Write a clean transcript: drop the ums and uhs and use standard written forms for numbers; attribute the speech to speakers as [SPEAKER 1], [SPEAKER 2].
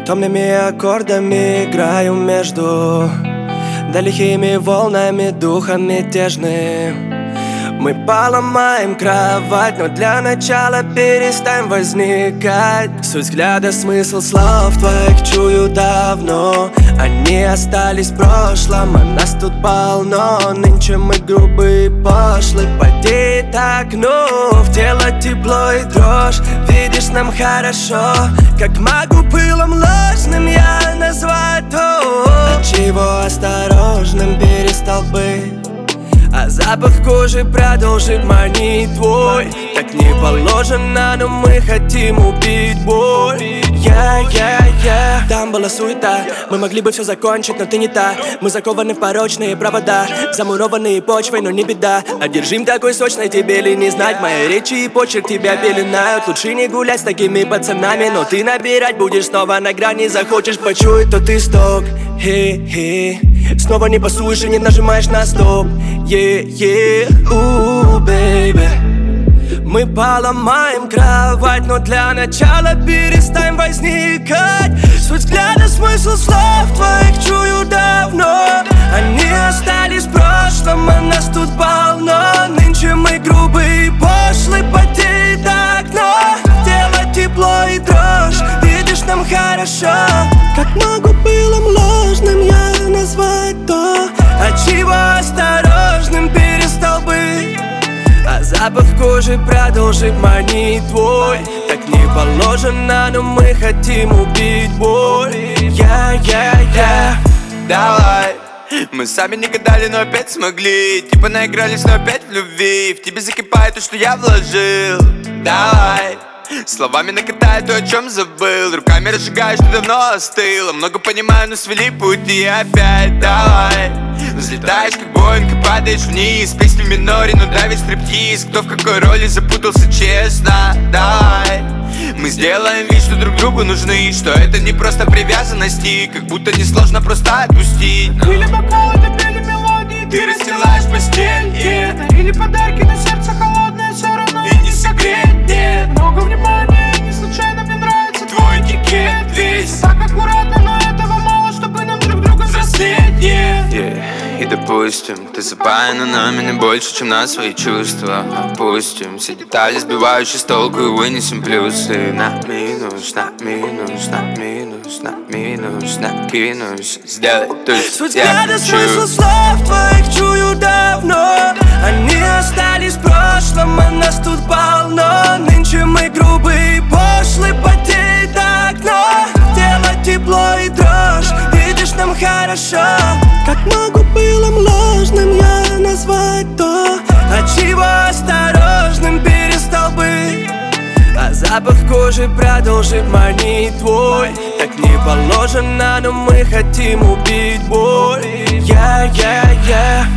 [SPEAKER 1] Томными аккордами играю между далекими волнами духа мятежным. Мы поломаем кровать, но для начала перестань возникать. Суть взгляда, смысл слов твоих чую давно. Они остались в прошлом, а нас тут полно. Нынче мы грубые, пошлы, поди так, ну. В тело тепло и дрожь, видишь, нам хорошо. Как могу пылом ложным я назвать то, отчего осторожным перестал быть. А запах кожи продолжит манить твой. Так не положено, но мы хотим убить боль. Там была суета, мы могли бы все закончить, но ты не та. Мы закованы в порочные провода, замурованные почвой, но не беда. Одержим такой сочной, тебе ли не знать. Мои речи и почерк тебя пеленают. Лучше не гулять с такими пацанами, но ты набирать будешь снова на грани. Захочешь почуять, то ты сток. Снова не пасуешь и не нажимаешь на стоп. Baby. Мы поломаем кровать, но для начала перестань возникать. Суть взгляда, смысл слов твоих чую давно. Они остались в прошлом, а нас тут полно. Нынче мы грубые, пошлы, потеет окно. Тело тепло и дрожь, видишь, нам хорошо. Как могу пылом ложным я назвать то, отчего осторожным перестал быть. А запах кожи продолжит манить твой. Так не положено, но мы хотим убить боль.
[SPEAKER 2] Давай. Мы сами не гадали, но опять смогли. Типа наигрались, но опять в любви. В тебе закипает то, что я вложил. Давай. Словами накатаю то, о чем забыл. Руками разжигаешь, ты давно остыла. Много понимаю, но свели пути опять. Давай. Взлетаешь как Боинг и падаешь вниз. Песни в миноре, но давит стриптиз. Кто в какой роли запутался, честно. Давай. Мы сделаем вид, что друг другу нужны. Что это не просто привязанности. Как будто несложно просто отпустить.
[SPEAKER 3] Или бокалы, допели мелодии.
[SPEAKER 2] Ты расстилаешь постель,
[SPEAKER 3] Или подарки, но сердце холодное все равно
[SPEAKER 2] и не согреть, нет.
[SPEAKER 3] Много внимания, не случайно мне нравится
[SPEAKER 2] Твой этикет весь
[SPEAKER 3] так аккуратно, но этого мало, чтобы нам друг друга взрослеть.
[SPEAKER 2] И допустим, ты запаяна нами не больше, чем на свои чувства. Опустим все детали, сбивающие с толку, и вынесем плюсы. На минус, на минус, на минус, на минус, накинусь. Сделай то, что
[SPEAKER 1] Суть
[SPEAKER 2] я
[SPEAKER 1] взгляда,
[SPEAKER 2] хочу.
[SPEAKER 1] смысл слов твоих чую давно. Они остались в прошлом, а нас тут полно. Нынче мы грубые, пошлы, потеет окно. Тело тепло и дрожь, видишь, нам хорошо. Как могу пылом ложным я назвать то, отчего осторожным перестал быть. А запах кожи продолжит манить твой. Так не положено, но мы хотим убить боль.